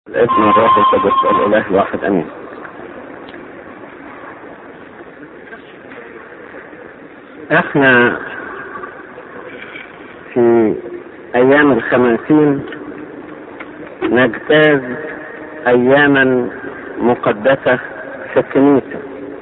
الاسم الروح القدس الاله الواحد امين. احنا في ايام الخمسين نجتاز اياما مقدسة في الكنيسة،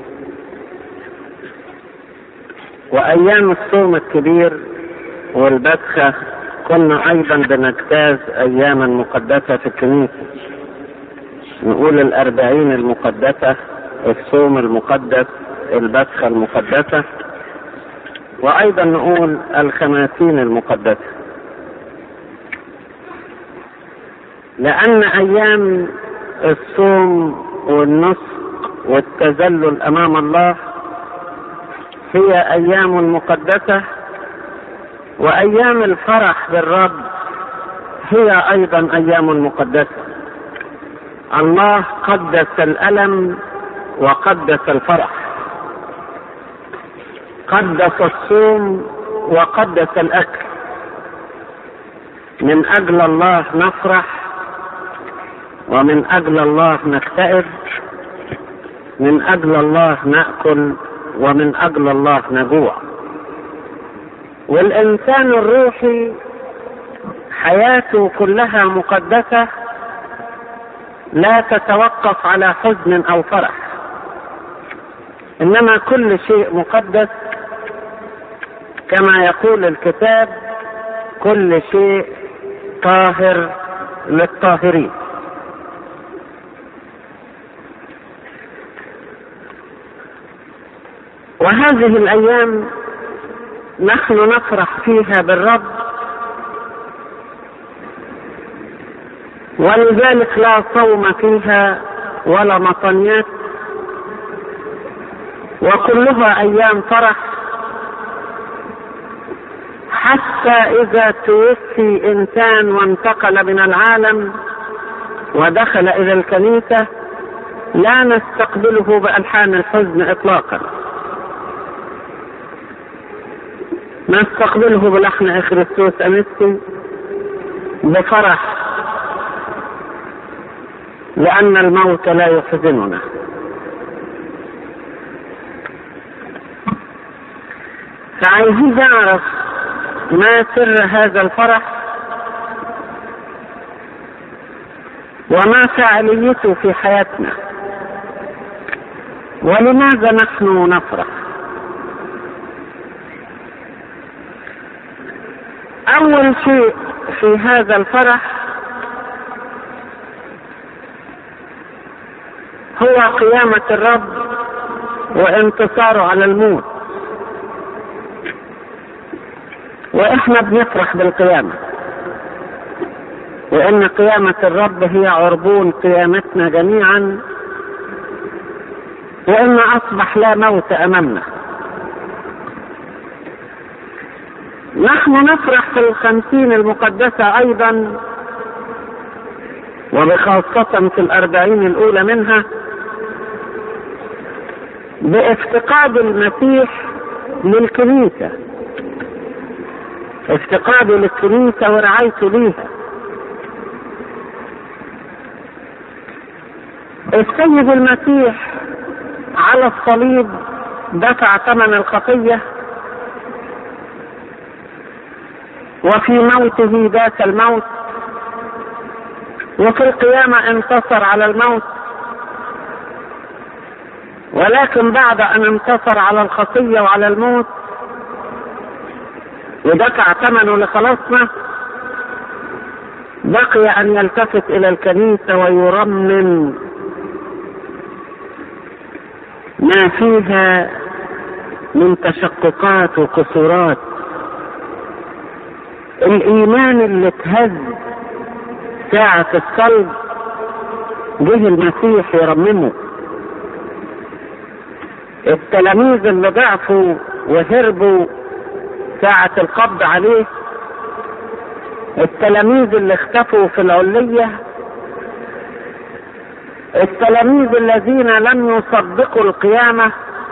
وايام الصوم الكبير والبدخة كنا ايضا بنجتاز اياما مقدسة في الكنيسة. نقول 40 المقدسة، الصوم المقدس، البدخة المقدسة، وايضا نقول 50 المقدسة، لان ايام الصوم والنسك والتذلل امام الله هي ايام مقدسة، وايام الفرح بالرب هي ايضا ايام مقدسة. الله قدس الالم وقدس الفرح، قدس الصوم وقدس الاكل. من اجل الله نفرح، ومن اجل الله نكتئب، من اجل الله ناكل، ومن اجل الله نجوع. والإنسان الروحي حياته كلها مقدسة، لا تتوقف على حزن أو فرح، إنما كل شيء مقدس كما يقول الكتاب: كل شيء طاهر للطاهرين. وهذه الأيام نحن نفرح فيها بالرب، ولذلك لا صوم فيها ولا مطنيات، وكلها ايام فرح. حتى اذا توفي انسان وانتقل من العالم ودخل الى الكنيسة لا نستقبله بألحان الحزن اطلاقا، نستقبله بلحن اخريستوس انستي بفرح، لان الموت لا يحزننا. فعايزين نعرف ما سر هذا الفرح وما فعاليته في حياتنا، ولماذا نحن نفرح. اول شيء في هذا الفرح هو قيامة الرب وانتصاره على الموت، واحنا بنفرح بالقيامة، وان قيامة الرب هي عربون قيامتنا جميعا، وان اصبح لا موت امامنا. نحن نفرح في 50 المقدسة ايضا، وبخاصة في 40 الاولى منها، بافتقاد المسيح للكنيسة، افتقاده للكنيسة ورعايته ليها. السيد المسيح على الصليب دفع ثمن الخطية، وفي موته ذاك الموت، وفي القيامة انتصر على الموت. ولكن بعد ان انتصر على الخطية وعلى الموت ودفع ثمنه لخلاصنا، بقي ان يلتفت الى الكنيسة ويرمم ما فيها من تشققات وكسورات. الايمان اللي اتهز ساعة الصلب جه المسيح يرممه. التلاميذ اللي ضعفوا وهربوا ساعة القبض عليه، التلاميذ اللي اختفوا في العلية، التلاميذ الذين لم يصدقوا القيامة،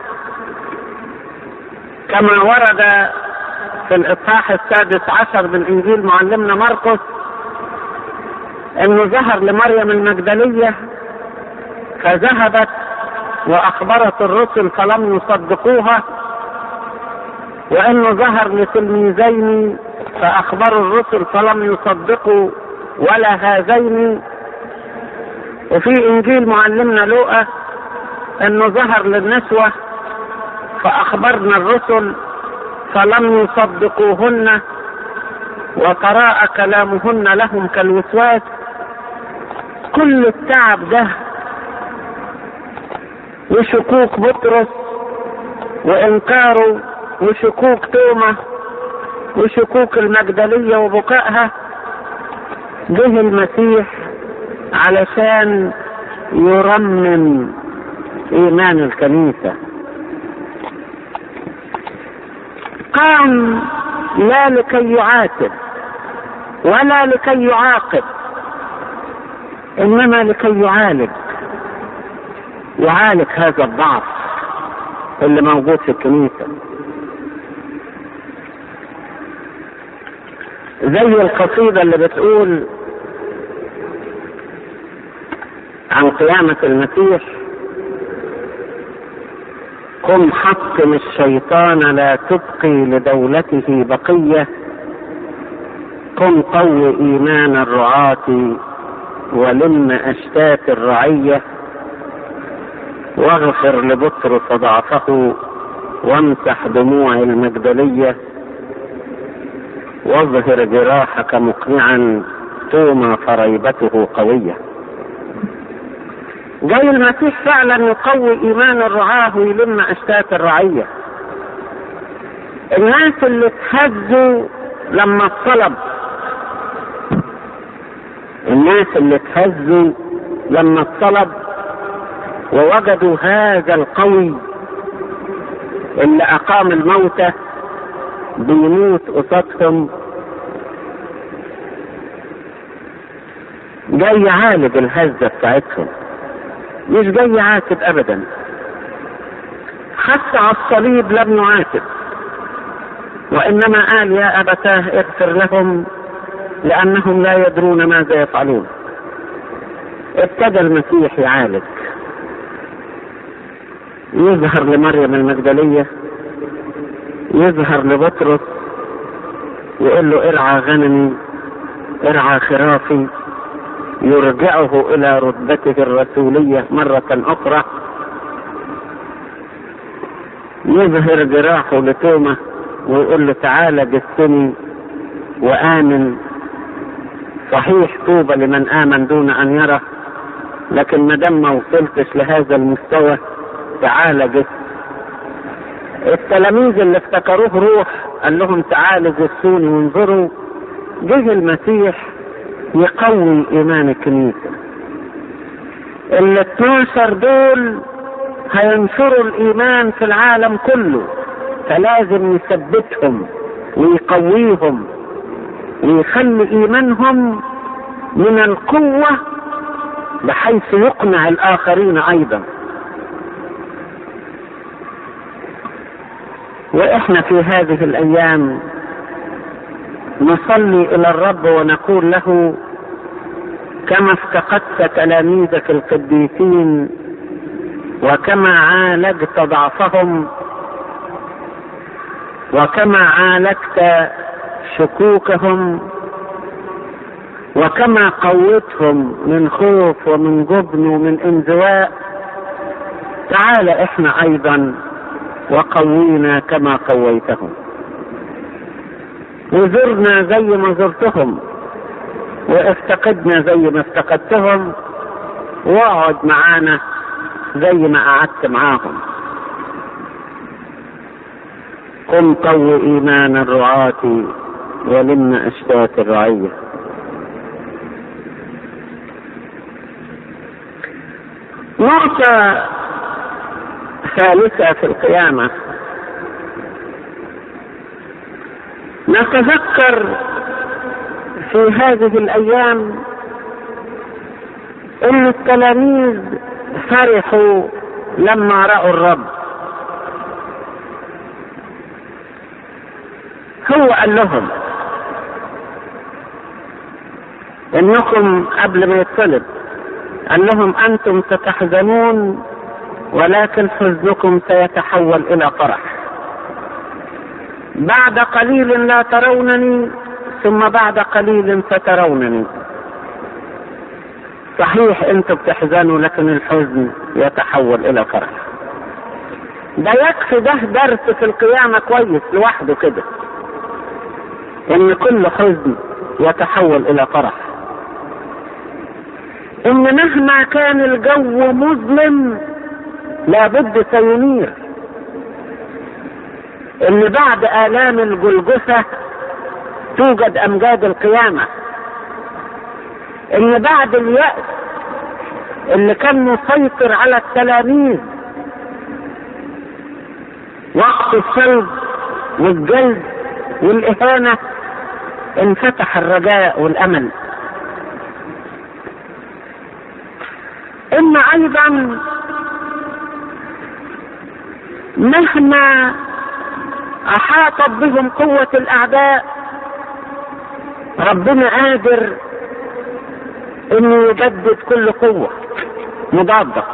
كما ورد في الإصحاح 16 من إنجيل معلمنا مرقس: انه ظهر لمريم المجدلية فذهبت واخبرت الرسل فلم يصدقوها، وانه ظهر لتلميذين فاخبروا الرسل فلم يصدقوا ولا هذين. وفي انجيل معلمنا لوقا انه ظهر للنسوة فاخبرنا الرسل فلم يصدقوهن وتراءى كلامهن لهم كالوسواس. كل التعب ده وشكوك بطرس وانكاره وشكوك توما وشكوك المجدلية وبكائها، جه المسيح علشان يرمم ايمان الكنيسة. قام لا لكي يعاتب ولا لكي يعاقب، انما لكي يعالج هذا الضعف اللي موجود في الكنيسة. زي القصيدة اللي بتقول عن قيامة المسيح: قم حطم الشيطان لا تبقي لدولته بقية، قم قوي ايمان الرعاة ولم اشتات الرعية، واغفر لبطرس ضعفه وامسح دموع المجدلية، واظهر جراحك مقنعا توما فريبته قوية. جاي المسيح فعلا يقوي ايمان الرعاة ويلم اشتات الرعية. الناس اللي اتهزوا لما اتصلب، الناس اللي اتهزوا لما اتصلب ووجدوا هذا القوي اللي اقام الموتى بيموت قصادهم، جاي يعالج الهزة بتاعتهم، مش جاي يعاتب ابدا. حتى على الصليب لم يعاتب، وانما قال: يا ابتاه اغفر لهم لانهم لا يدرون ماذا يفعلون. ابتدى المسيح يعالج، يظهر لمريم المجدلية، يظهر لبطرس يقول له: ارعى غنمي، ارعى خرافي، يرجعه الى رتبته الرسولية مرة اخرى. يظهر جراحه لتوما ويقول له: تعالى جسني وآمن. صحيح طوبى لمن آمن دون أن يرى، لكن ما دام ما وصلتش لهذا المستوى تعالى جس. التلاميذ اللي افتكروه روح قال لهم: تعالوا جسوني وانظروا. جه المسيح يقوي ايمان الكنيسة. ال 12 دول هينشروا الايمان في العالم كله، فلازم يثبتهم ويقويهم ويخلي ايمانهم من القوة بحيث يقنع الاخرين ايضا. واحنا في هذه الايام نصلي الى الرب ونقول له: كما افتقدت تلاميذك القديسين وكما عالجت ضعفهم وكما عالجت شكوكهم وكما قوتهم من خوف ومن جبن ومن انزواء، تعال احنا ايضا وقوينا كما قويتهم، وزرنا زي ما زرتهم، وافتقدنا زي ما افتقدتهم، واقعد معانا زي ما قعدت معاهم. قم قوي ايمان الرعاة ولم اشتات الرعية. نقطة ثالثة في القيامة، نتذكر في هذه الأيام أن التلاميذ فرحوا لما رأوا الرب. هو قال لهم: انكم قبل ما يتصلب قال لهم انتم ستحزنون ولكن حزنكم سيتحول الى فرح. بعد قليل لا ترونني ثم بعد قليل سترونني. صحيح انتم بتحزنوا لكن الحزن يتحول الى فرح. ده يكفي، ده درس في القيامة كويس لوحده كده، ان كل حزن يتحول الى فرح. ان مهما كان الجو مظلم لابد سينير. ان بعد آلام الجلجثة توجد امجاد القيامة. ان بعد اليأس اللي كان مسيطر على التلاميذ وقت الصلب والجلد والإهانة انفتح الرجاء والأمل. إن أيضا مهما أحاطت بهم قوة الأعداء ربنا قادر إنه يجدد كل قوة مضادة.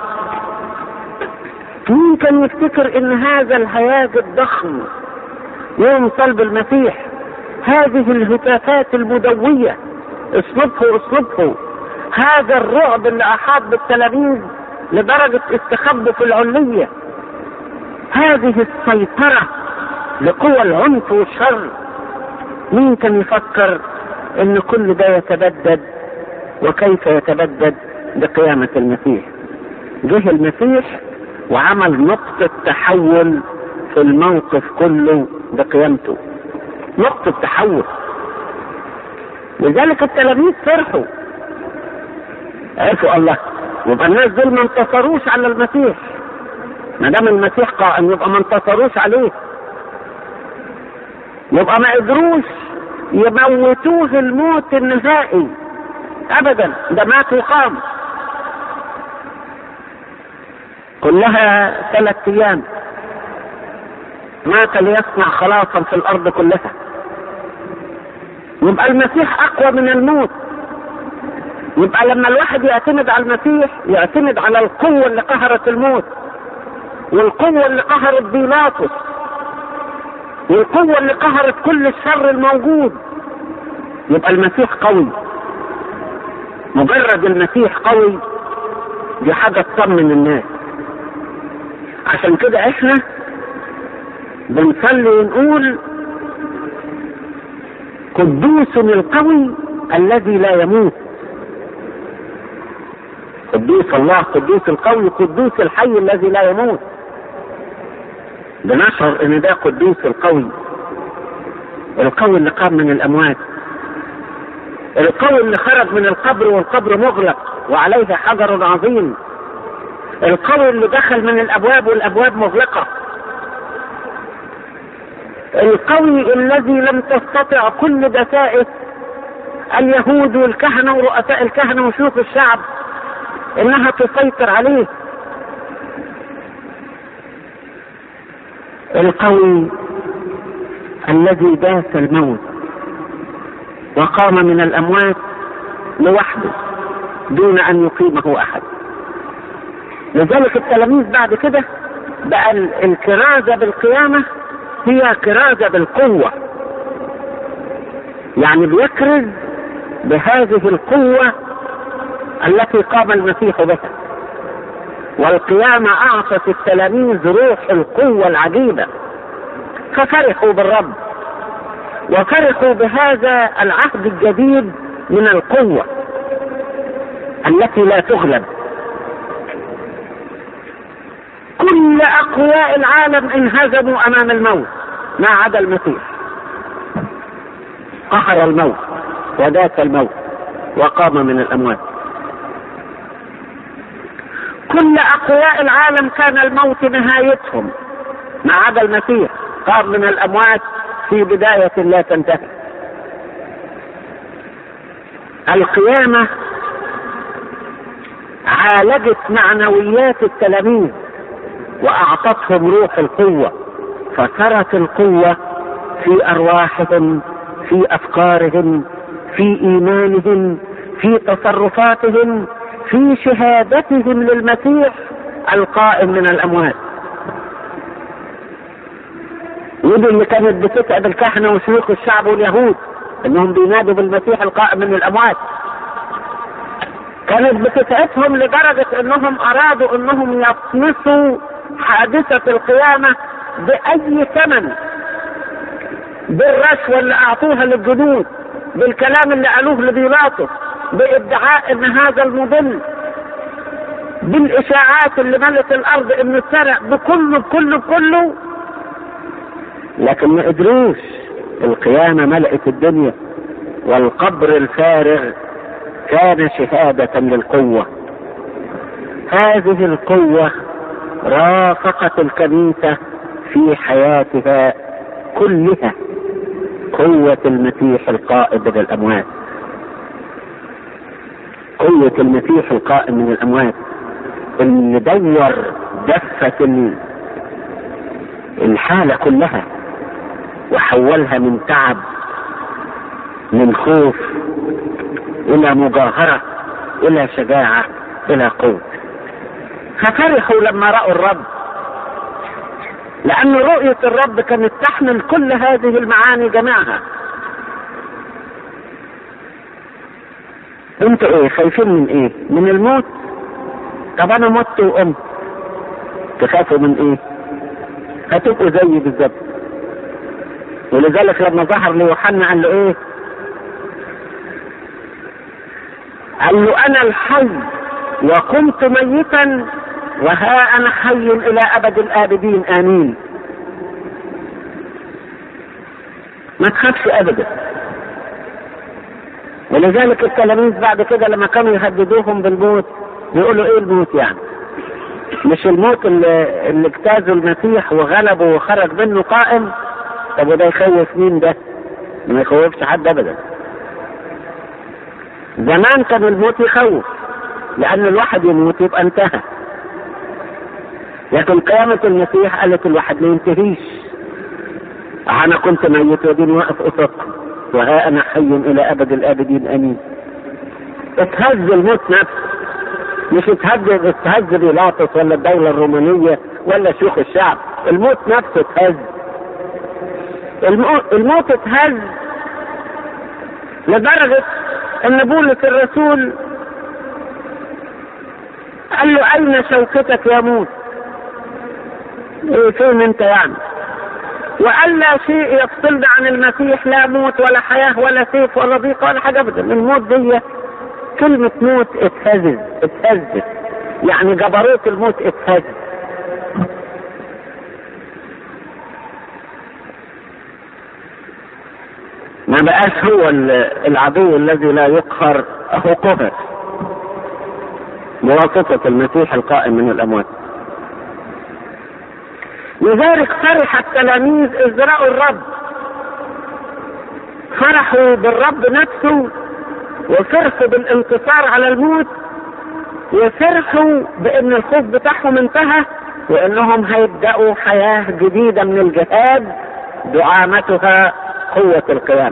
مين كان يفتكر إن هذا الهياج الضخم يوم صلب المسيح، هذه الهتافات المدوية اصلبه، هذا الرعب اللي أحاط بالتلاميذ لدرجة استخبوا في العلية، هذه السيطرة لقوى العنف والشر، مين كان يفكر ان كل ده يتبدد؟ وكيف يتبدد؟ بقيامة المسيح. جه المسيح وعمل نقطة تحول في الموقف كله بقيامته، نقطة تحول. لذلك التلاميذ فرحوا، عرفوا الله، يبقى الناس دول ما انتصروش على المسيح، ما دام المسيح قائم يبقى ما انتصروش عليه، يبقى ما قدروش يموتوه الموت النهائي ابدا، ده مات وقام. كلها 3 أيام مات ليصنع خلاصا في الارض كلها. يبقى المسيح اقوى من الموت. يبقى لما الواحد يعتمد على المسيح يعتمد على القوة اللي قهرت الموت، والقوة اللي قهرت بيلاطس، والقوة اللي قهرت كل الشر الموجود. يبقى المسيح قوي. مجرد المسيح قوي دي حاجة تطمن الناس. عشان كده احنا بنصلي ونقول قدوس القوي الذي لا يموت. قدوس الله، قدوس القوي، قدوس الحي الذي لا يموت. بنشعر ان ده قدوس القوي، القوي اللي قام من الاموات، القوي اللي خرج من القبر والقبر مغلق وعليه حجر عظيم، القوي اللي دخل من الابواب والابواب مغلقة، القوي الذي لم تستطع كل دسائس اليهود والكهنة ورؤساء الكهنة وشيوخ الشعب انها تسيطر عليه، القوي الذي داس الموت وقام من الاموات لوحده دون ان يقيمه احد. لذلك التلاميذ بعد كده بقى الكرازة بالقيامة هي كرازة بالقوة، يعني بيكرز بهذه القوة التي قام المسيح بها. والقيامة اعطت التلاميذ روح القوة العجيبة، ففرحوا بالرب وفرحوا بهذا العهد الجديد من القوة التي لا تغلب. كل اقوياء العالم انهزموا امام الموت ما عدا المسيح. قهر الموت وداس الموت وقام من الاموات. كل اقوياء العالم كان الموت نهايتهم ما عدا المسيح، قام من الاموات في بداية لا تنتهي. القيامة عالجت معنويات التلاميذ واعطتهم روح القوة، فصارت القوة في ارواحهم، في افكارهم، في ايمانهم، في تصرفاتهم، في شهادتهم للمسيح القائم من الأموات. ودي اللي كانت بتتعب الكهنة وشيوخ الشعب واليهود، انهم بينادوا بالمسيح القائم من الأموات. كانت بتتعبهم لدرجة انهم ارادوا انهم يطمسوا حادثة القيامة بأي ثمن، بالرشوة اللي اعطوها للجنود، بالكلام اللي قالوه لبيلاطس، بادعاء ان هذا المضل، بالاشاعات اللي ملت الارض انه اتسرق، بكله. لكن ما قدروش. القيامة ملأت الدنيا، والقبر الفارغ كان شهادة للقوة. هذه القوة رافقت الكنيسة في حياتها كلها، قوة المسيح القائم من الأموات. قوة المسيح القائم من الأموات اللي دور دفة الحالة كلها وحولها من تعب، من خوف، إلى مجاهرة، إلى شجاعة، إلى قوة. ففرحوا لما رأوا الرب، لأن رؤية الرب كانت تحمل كل هذه المعاني جميعها. انتوا ايه خايفين من ايه؟ من الموت؟ طب انا مت وقمت، تخافوا من ايه؟ هتبقوا زيي بالظبط. ولذلك لما ظهر ليوحنا قال له ايه؟ قال له انا الحي وكنت ميتا وها انا حي الى ابد الابدين، امين. ما تخافش ابدا. ولذلك التلاميذ بعد كده لما كانوا يهددوهم بالموت يقولوا ايه الموت يعني؟ مش الموت اللي اجتازوا المسيح وغلبوا وخرج منه قائم؟ طب وده يخوف مين ده؟ ما يخوفش حد ابدا. زمان كان الموت يخوف، لان الواحد يموت يبقى انتهى. لكن قيامة المسيح قالت الواحد ما ينتهيش. انا كنت ميت ودين واقف قصادكم وها انا حي الى ابد الابدين، امين. اتهز الموت نفسه، مش اتهز بيلاطس ولا الدولة الرومانية ولا شيوخ الشعب. الموت نفسه اتهز. الموت اتهز لدرجة ان بولس الرسول قال له اين شوكتك يا موت؟ ايه فين انت يعني؟ وقال لا شيء يفصلنا عن المسيح، لا موت ولا حياة ولا سيف ولا ضيق ولا حاجة ابدا. الموت دي كلمة موت اتهزت، يعني جبروت الموت اتهز. ما بقاش هو العدو الذي لا يقهر، هو قهر بواسطة المسيح القائم من الأموات. لذلك فرح التلاميذ إذ رأوا الرب، فرحوا بالرب نفسه، وفرحوا بالانتصار على الموت، وفرحوا بأن الخوف بتاعهم انتهى، وأنهم هيبدأوا حياة جديدة من الجهاد دعامتها قوة القيامة.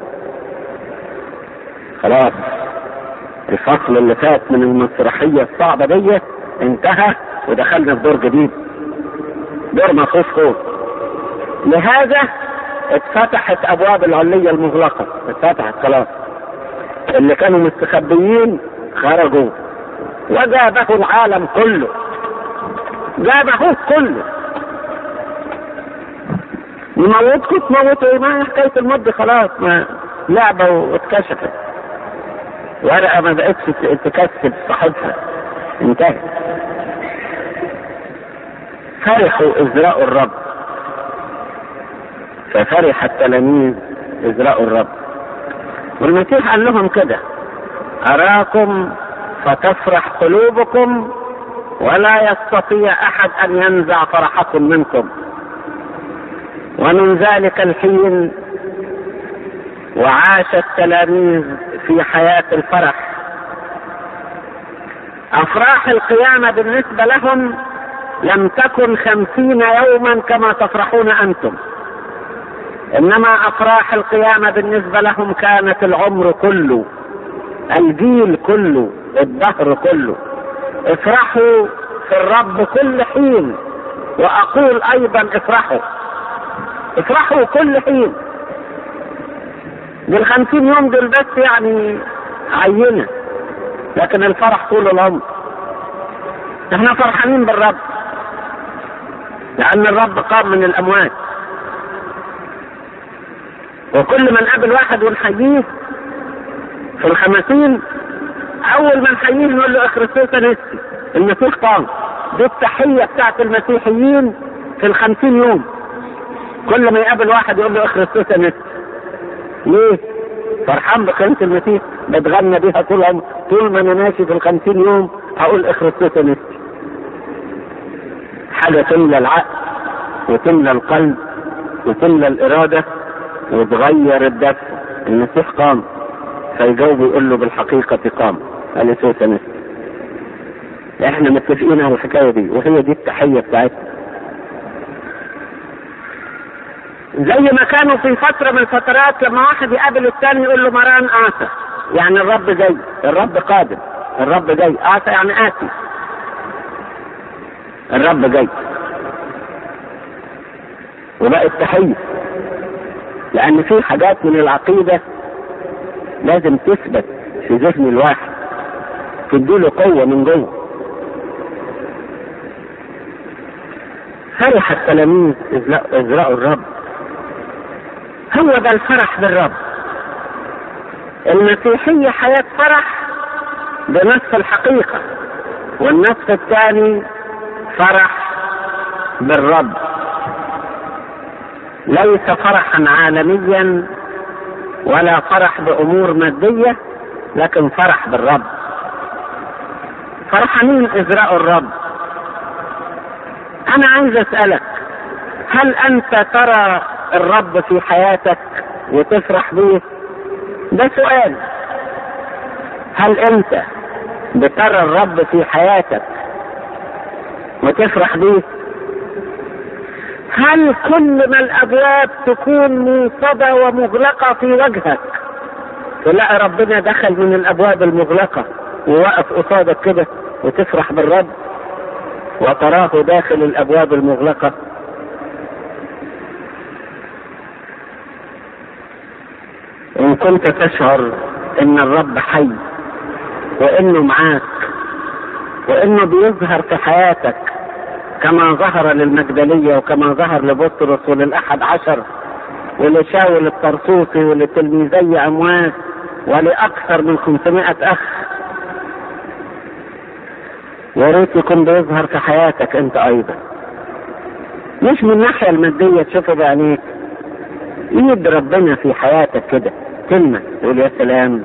خلاص الفصل اللي فات من المسرحية الصعبة دي انتهى، ودخلنا في دور جديد، دور ما فيهوش خوف. لهذا اتفتحت ابواب العلية المغلقة، اتفتحت خلاص. اللي كانوا مستخبيين خرجوا، وجابه العالم كله، جابه كله. يموتكم تموتوا، ما حكاية المد خلاص، ما لعبة واتكشفت، ورقة ما بقتش تكسب صاحبها، انتهت. فرحوا إذ رأوا الرب، ففرح التلاميذ إذ رأوا الرب. والمسيح قال لهم كده: أراكم فتفرح قلوبكم ولا يستطيع أحد أن ينزع فرحكم منكم. ومن ذلك الحين وعاش التلاميذ في حياة الفرح. أفراح القيامة بالنسبة لهم لم تكن 50 يوما كما تفرحون أنتم، إنما أفراح القيامة بالنسبة لهم كانت العمر كله. الجيل كله، الدهر كله. افرحوا في الرب كل حين، واقول ايضا افرحوا كل حين. بال50 يوم دول بس يعني عينة، لكن الفرح طول العمر. احنا فرحانين بالرب لان الرب قام من الاموات، وكل من قابل واحد ونحييه في ال50، اول ما نحييه نقول له اخرسوس نفسي، المسيح قام. دي التحية بتاعت المسيحيين في ال50 يوم، كل ما يقابل واحد يقول له اخرسوس نفسي. ليه؟ فرحان بقيمة المسيح، بتغنى بيها طول عمر. طول ما انا ماشي في ال50 يوم اقول اخرسوس نفسي. حاجة تملى العقل وتملى القلب وتملى الإرادة وتغير الدفع. المسيح قام، فيجاوب يقول له بالحقيقة قام، قال سوس نفسي. احنا متفقين على الحكاية دي، وهي دي التحية بتاعتنا. زي ما كانوا في فترة من الفترات لما واحد يقابل الثاني يقول له مران آسى، يعني الرب جاي، الرب قادم، الرب جاي. آسى يعني آتي، الرب جاي. وبقت تحية، لأن في حاجات من العقيدة لازم تثبت في ذهن الواحد، تديله قوة من جوه. فرح التلاميذ إذ رأوا الرب. هو ده الفرح بالرب. المسيحية حياة فرح بنفس الحقيقة، والنفس الثاني فرح بالرب. ليس فرحا عالميا ولا فرح بأمور مادية، لكن فرح بالرب. فرحانين إذ رأوا الرب. أنا عايز أسألك، هل أنت ترى الرب في حياتك وتفرح به؟ ده سؤال. هل أنت بترى الرب في حياتك وتفرح به؟ هل كل ما الأبواب تكون موصدة ومغلقة في وجهك تلاقي ربنا دخل من الأبواب المغلقة ووقف قصادك كده وتفرح بالرب وتراه داخل الأبواب المغلقة؟ إن كنت تشعر إن الرب حي وإنه معاك وإنه بيظهر في حياتك كما ظهر للمجدلية وكما ظهر لبطرس ولل11 ولشاول الطرسوسي ولتلميذي أمواس ولأكثر من 500 أخ، يا ريت يكون بيظهر في حياتك أنت أيضا. مش من الناحية المادية تشوفه بعينيك، يد ربنا في حياتك كده كلمة تقول يا سلام.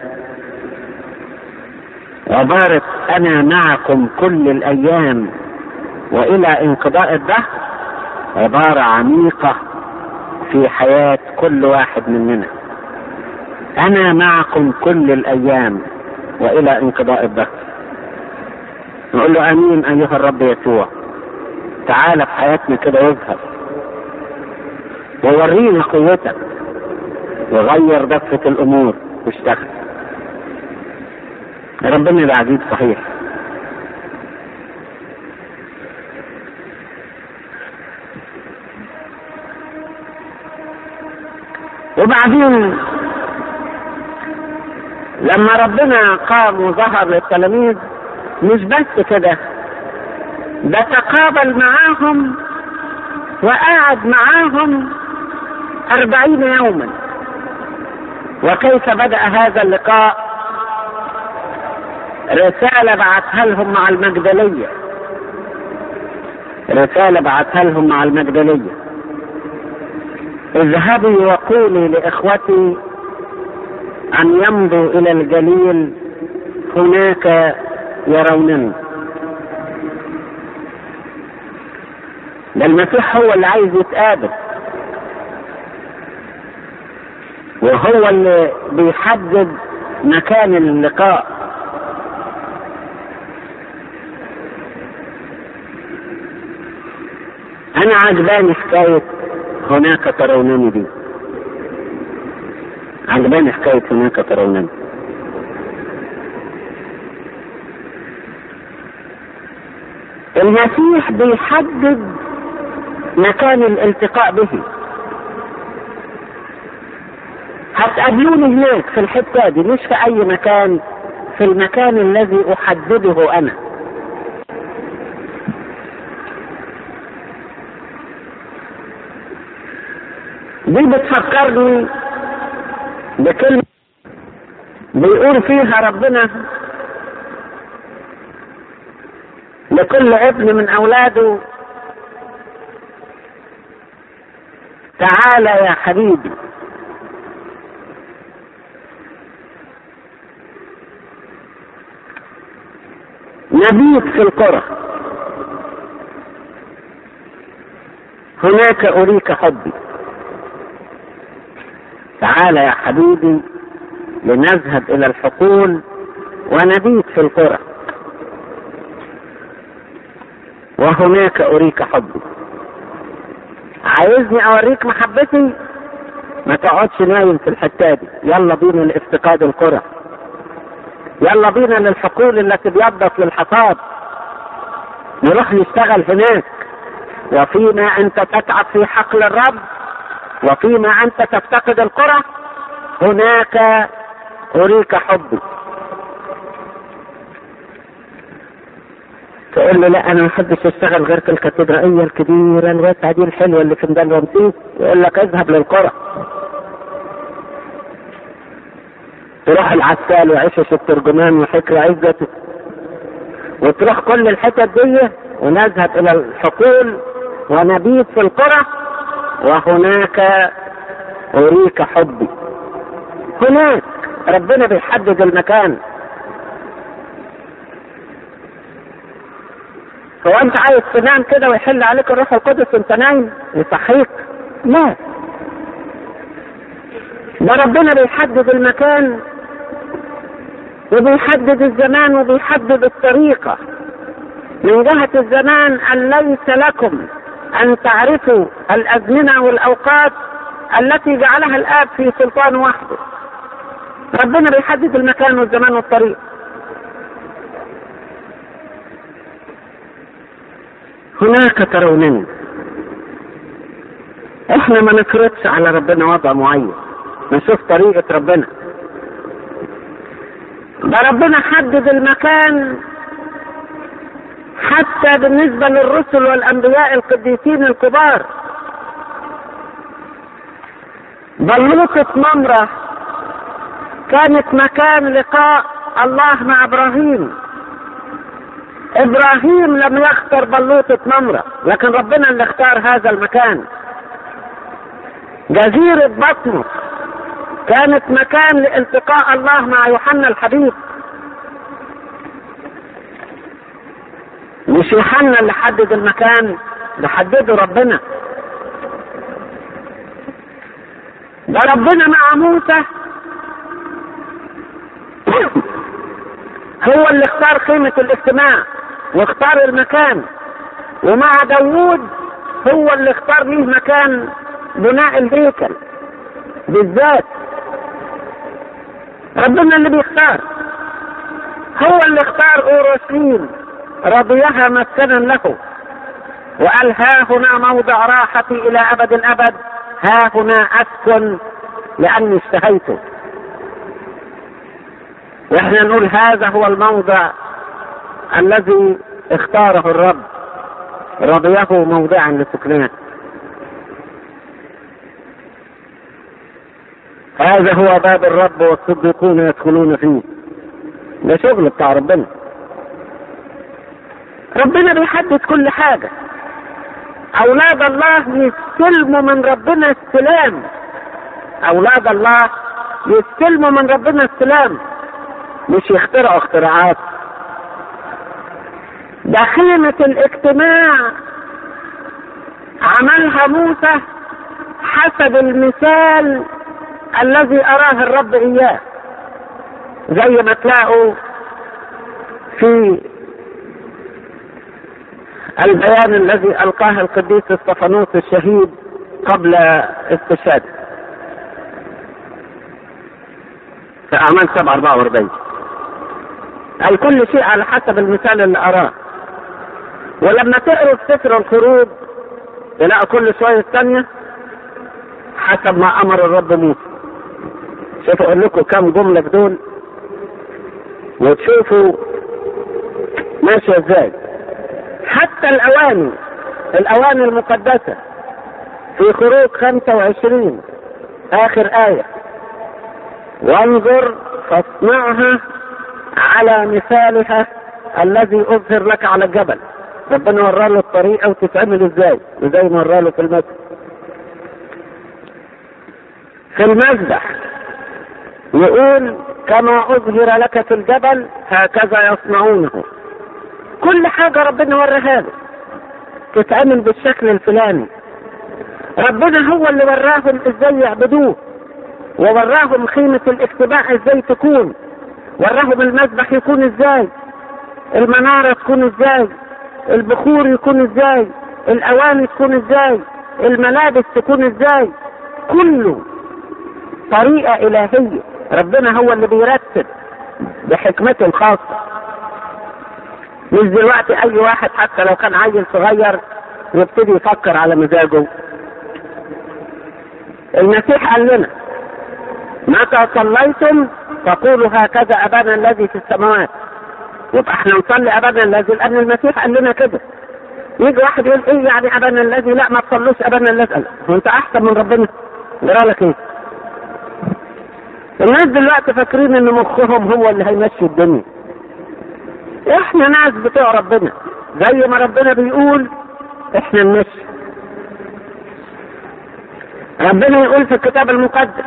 عبارة أنا معكم كل الأيام وإلى انقضاء الدهر عبارة عميقة في حياة كل واحد مننا. أنا معكم كل الأيام وإلى انقضاء الدهر. نقول له آمين أيها الرب يسوع، تعال في حياتنا كده واظهر وورينا قوتك وغير دفة الأمور واشتغل. ربنا العزيز صحيح. وبعدين لما ربنا قام وظهر للتلاميذ مش بس كده، ده تقابل معاهم وقعد معاهم 40 يوما. وكيف بدأ هذا اللقاء؟ رسالة بعتها لهم مع المجدلية، رسالة بعتها لهم مع المجدلية: اذهبوا وقولوا لإخوتي أن يمضوا إلى الجليل، هناك يرونني. ده المسيح هو اللي عايز يتقابل، وهو اللي بيحدد مكان اللقاء. أنا عجباني حكاية هناك ترونني دي، عجباني حكاية هناك ترونني. المسيح بيحدد مكان الالتقاء به. هتقابلوني هناك في الحتة دي، مش في اي مكان، في المكان الذي احدده انا. دي بتفكرني بكلمة بيقول فيها ربنا لكل ابن من اولاده: تعال يا حبيبي. نبيت في القرى، هناك أريك حبي. تعال يا حبيبي لنذهب إلى الحقول ونبيت في القرى، وهناك أريك حبي. عايزني أوريك محبتي؟ ما تقعدش نايم في الحتة دي، يلا بينا لافتقاد القرى، يلا بينا للحقول التي بيضت للحصاد، نروح نشتغل هناك. وفيما انت تتعب في حقل الرب، وفيما انت تفتقد القرى، هناك أريك حبي. تقول له لا انا ما بحبش اشتغل غير في الكاتدرائية الكبيرة الواسعة دي الحلوة اللي في ميدان رمسيس، يقول لك اذهب للقرى. تروح العسال وعشش الترجمان وحكر عزته، وتروح كل الحتت دي، ونذهب الى الحقول ونبيت في القرى، وهناك أريك حبي. هناك ربنا بيحدد المكان. هو انت عايز تنام كده ويحل عليك الروح القدس وانت نايم يصحيك؟ لا، ده ربنا بيحدد المكان وبيحدد الزمان وبيحدد الطريقة. من جهة الزمان أن ليس لكم أن تعرفوا الأزمنة والأوقات التي جعلها الآب في سلطان وحده. ربنا بيحدد المكان والزمان والطريق. هناك ترونني. احنا ما نفرضش على ربنا وضع معين، نشوف طريقة ربنا. ده ربنا حدد المكان حتى بالنسبة للرسل والأنبياء القديسين الكبار. بلوطة ممرة كانت مكان لقاء الله مع إبراهيم. إبراهيم لم يختار بلوطة ممرة، لكن ربنا اللي اختار هذا المكان. جزيرة بطمس كانت مكان لالتقاء الله مع يوحنا الحبيب. مش يوحنا اللي حدد المكان، ده حدده ربنا. ده ربنا مع موسى هو اللي اختار قيمة الاجتماع واختار المكان، ومع داوود هو اللي اختار ليه مكان بناء الهيكل بالذات. ربنا اللي بيختار، هو اللي اختار أورشليم رضيها مسكنا له، وقال ها هنا موضع راحتي إلى أبد الأبد، ها هنا أسكن لأني اشتهيته. واحنا نقول هذا هو الموضع الذي اختاره الرب، رضيه موضعا لسكنه. هذا هو باب الرب والصديقون يدخلون فيه. ده شغل بتاع ربنا. ربنا بيحدد كل حاجة. أولاد الله يستلموا من ربنا السلام. أولاد الله يستلموا من ربنا السلام، مش يخترعوا اختراعات. ده خيمة الاجتماع عملها موسى حسب المثال الذي أراه الرب إياه، زي ما تلاقوا في البيان الذي ألقاه القديس استفانوس الشهيد قبل استشهاده في أعمال 7:44. قال كل شيء على حسب المثال اللي أراه. ولما تقروا في سفر الخروج تلاقوا كل شوية ثانية حسب ما امر الرب موسى. شوفوا اقول لكم كم جملة في دول وتشوفوا ماشية ازاي. حتى الاواني المقدسة في خروج 25 اخر آية: وانظر فاصنعها على مثالها الذي اظهر لك على الجبل. ربنا وراله الطريقة وتتعمل ازاي وزي ما وراله في المسبح. في المسبح يقول: كما اظهر لك في الجبل هكذا يصنعونه. كل حاجة ربنا وراها له تتعمل بالشكل الفلاني. ربنا هو اللي وراهم ازاي يعبدوه، ووراهم خيمة الاجتماع ازاي تكون، وراهم المسبح يكون ازاي، المنارة تكون ازاي، البخور يكون ازاي، الاواني تكون ازاي، الملابس تكون ازاي. كله طريقة الهية، ربنا هو اللي بيرتب بحكمته الخاصة. مش دلوقتي اي واحد حتى لو كان عيل صغير يبتدي يفكر على مزاجه. المسيح قال لنا: متى صليتم فقولوا هكذا ابانا الذي في السماوات. يبقى احنا نصلي ابانا الذي لان المسيح قال لنا كده. يجي واحد يقول: ايه يعني ابانا الذي؟ لا، ما تصلوش ابانا الذي. هو انت احسن من ربنا؟ جرالك ايه؟ الناس دلوقتي فاكرين ان مخهم هو اللي هيمشي الدنيا. احنا ناس بتوع ربنا، زي ما ربنا بيقول احنا نمشي. ربنا يقول في الكتاب المقدس: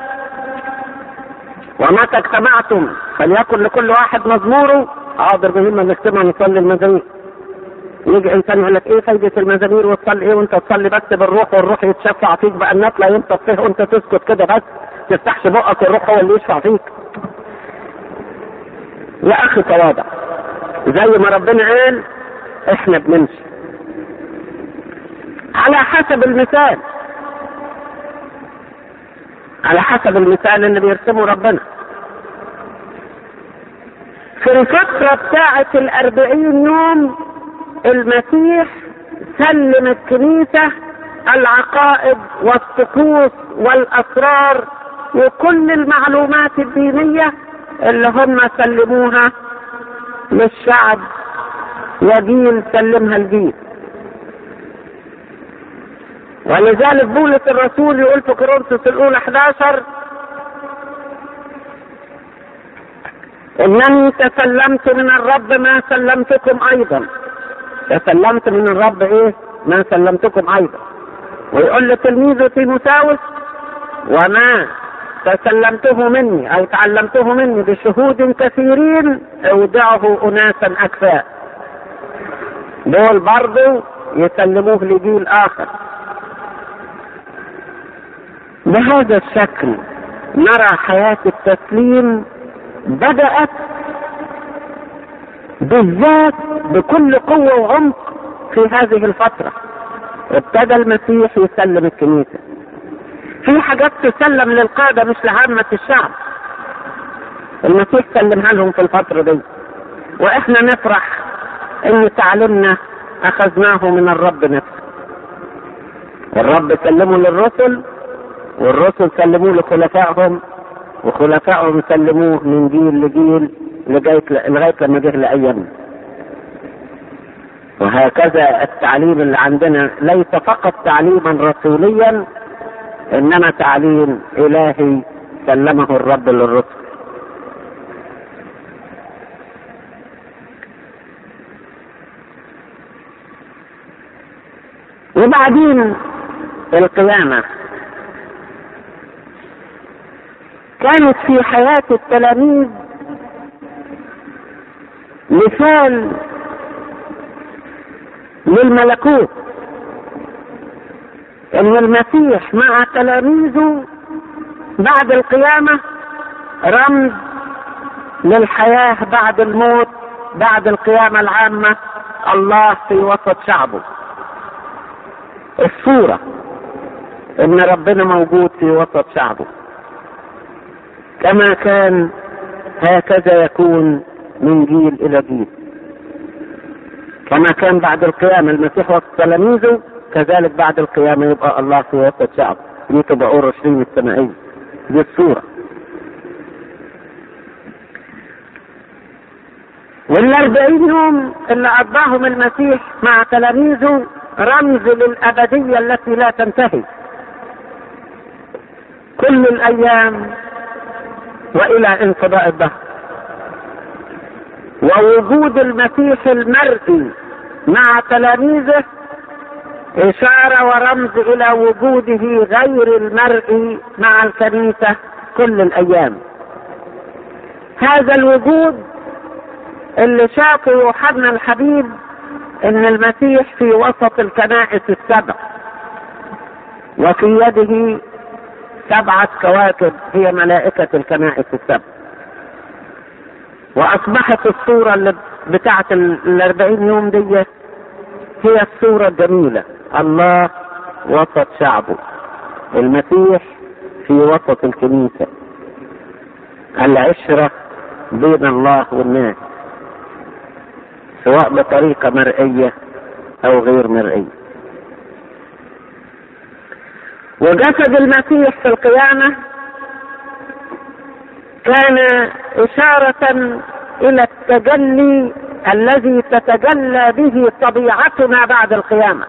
ومتى اجتمعتم فليكن لكل واحد مزموره. حاضر، مهم نجتمع نصلي المزامير. يجي انسان يقول لك: ايه فايدة المزامير وتصلي ايه وانت تصلي بس بالروح والروح يتشفع فيك بقى الناس لا ينطق فيه وانت تسكت كده بس تفتحش بقك والروح هو اللي يشفع فيك؟ يا اخي تواضع، زي ما ربنا قال احنا بنمشي على حسب المثال، على حسب المثال اللي بيرسمه ربنا. في الفترة بتاعة 40 يوم المسيح سلم الكنيسة العقائد والطقوس والأسرار وكل المعلومات الدينية اللي هم سلموها للشعب، وجيل سلمها الجيل. ولذلك بولس الرسول يقول في كورنثوس الأولى 11: إنني تسلمت من الرب ما سلمتكم أيضا. تسلمت من الرب إيه؟ ما سلمتكم أيضا. ويقول لتلميذه تيموثاوس: وما تسلمته مني أو تعلمته مني بشهود كثيرين أودعه أناسا أكفاء. دول برضو يسلموه لجيل آخر. بهذا الشكل نرى حياة التسليم بدأت بالذات بكل قوة وعمق في هذه الفترة. ابتدى المسيح يسلم الكنيسة. في حاجات تسلم للقادة مش لعامة الشعب، المسيح سلمها لهم في الفترة دي، واحنا نفرح ان تعليمنا اخذناه من الرب نفسه. الرب سلمه للرسل، والرسل سلموه لخلفائهم، وخلفائهم سلموه من جيل لجيل لغاية لما جه لأيامنا. وهكذا التعليم اللي عندنا ليس فقط تعليما رسوليا، انما تعليم الهي سلمه الرب للرسل. وبعدين القيامة كانت في حياة التلاميذ مثال للملكوت، ان المسيح مع تلاميذه بعد القيامة رمز للحياة بعد الموت، بعد القيامة العامة، الله في وسط شعبه. الصورة ان ربنا موجود في وسط شعبه، كما كان هكذا يكون من جيل الى جيل. وما كان بعد القيامة المسيح وسط تلاميذه، كذلك بعد القيامة يبقى الله في وسط شعب. دي تبقى أورشليم السمائية، دي الصورة. وال40 يوم اللي قضاهم المسيح مع تلاميذه رمز للأبدية التي لا تنتهي، كل الأيام وإلى انقضاء الدهر. ووجود المسيح المرئي مع تلاميذه إشارة ورمز إلى وجوده غير المرئي مع الكنيسة كل الأيام. هذا الوجود اللي شافه يوحنا الحبيب، إن المسيح في وسط الكنائس السبع، وفي يده 7 كواكب هي ملائكة الكنائس السبع. وأصبحت الصورة اللي بتاعت 40 يوم دي هي الصورة الجميلة، الله وسط شعبه، المسيح في وسط الكنيسة، العشرة بين الله والناس، سواء بطريقة مرئية أو غير مرئية. وجسد المسيح في القيامة كان إشارة إلى التجلي الذي تتجلى به طبيعتنا بعد القيامة.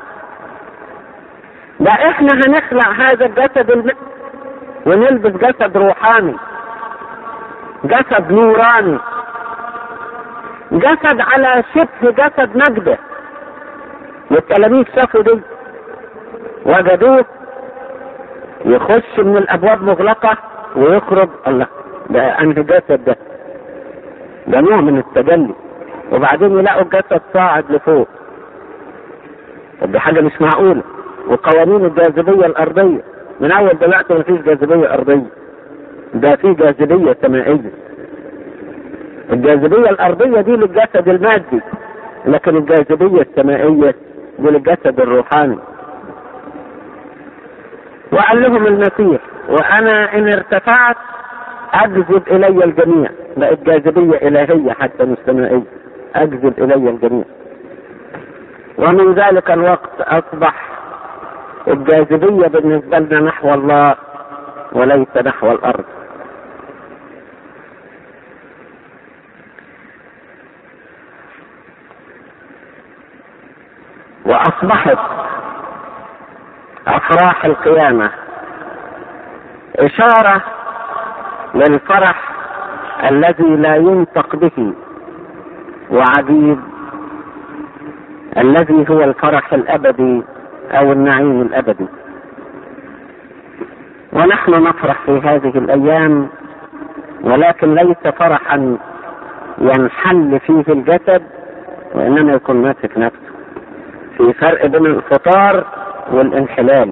ده احنا هنخلع هذا الجسد ونلبس جسد روحاني، جسد نوراني، جسد على شبه جسد مجده. والتلاميذ شافوا دي، وجدوه يخش من الابواب مغلقة ويخرج، الله ده انهي جسد ده نوع من التجلي. وبعدين يلاقوا الجسد صاعد لفوق، دي حاجة مش معقولة. وقوانين الجاذبية الارضية من اول دلوقتي مفيش جاذبية ارضية، ده في جاذبية سمائية. الجاذبية الارضية دي للجسد المادي، لكن الجاذبية السمائية دي للجسد الروحاني. وقال لهم المسيح: وانا ان ارتفعت اجذب الي الجميع. بقت جاذبية الهية حتى مش سمائية، اجذب الي الجميع. ومن ذلك الوقت اصبح الجاذبية بالنسبة لنا نحو الله وليس نحو الارض. واصبحت افراح القيامة اشارة للفرح الذي لا ينطق به، وعجيب الذي هو الفرح الابدي او النعيم الابدي. ونحن نفرح في هذه الايام، ولكن ليس فرحا ينحل فيه الجسد، وانما يكون ماسك نفسه. في فرق بين الفطار والانحلال.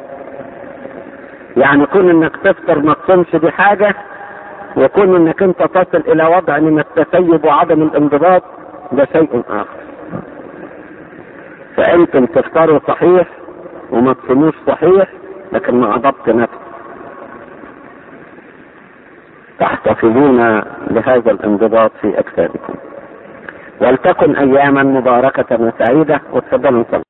يعني كون انك تفطر ما تصومش دي حاجة، وكون انك انت تصل الى وضع من التسيب وعدم الانضباط ده شيء اخر. فانتم تفطروا صحيح وما تصوموش صحيح، لكن مع ضبط نفس تحتفظون بهذا الانضباط في اجسادكم. ولتكن اياما مباركة وسعيدة. وتفضلوا نصلي.